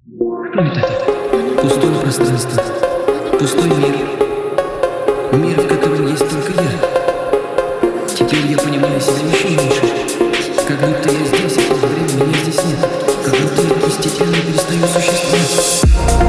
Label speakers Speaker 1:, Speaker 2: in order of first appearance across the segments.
Speaker 1: Кто это? Пустое пространство, пустой мир. Мир, в котором есть только я. Теперь я понимаю себя еще меньше. Как будто я здесь, а в то время меня здесь нет. Как будто я постепенно перестаю существовать.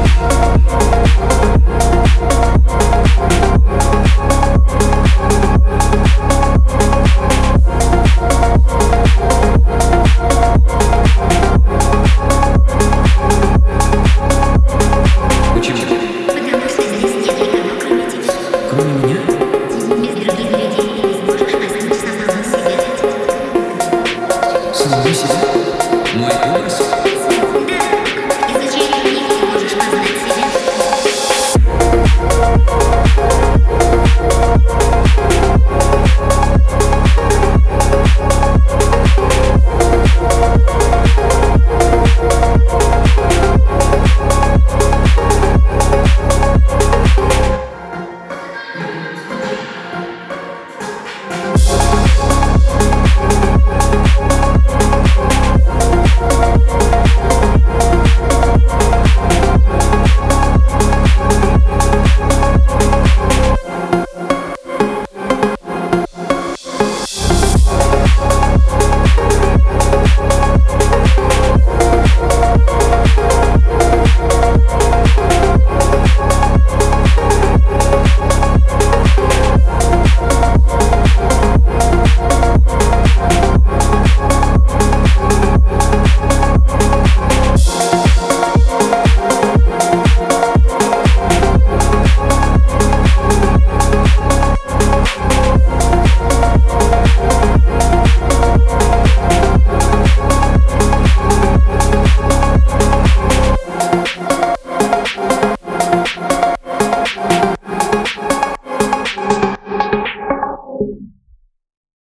Speaker 1: Мой образ?
Speaker 2: Да, изучением них ты можешь познать себя.